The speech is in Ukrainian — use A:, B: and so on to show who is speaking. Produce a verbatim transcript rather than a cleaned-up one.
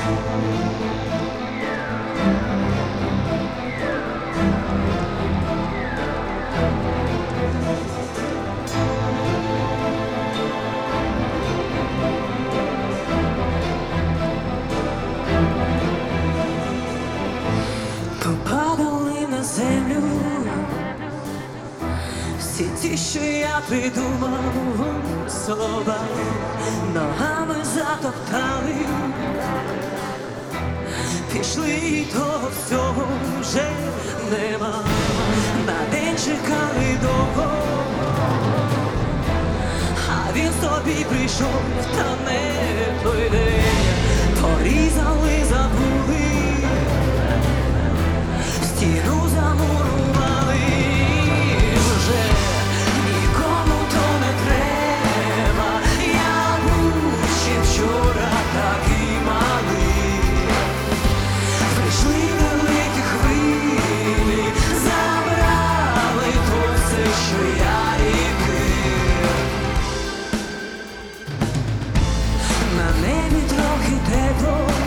A: Попадали на землю всі ті, що я придумав, слова ногами затоптали, пішли, і того всього вже нема. На день чекали довго, а він собі прийшов, та не той день. Порізали, забули, стіну замурували, вже нікому то не треба. Я був ще вчора такий малий. Прийшли великі хвилі, забрали то все, що я рікив. На небі трохи тепло,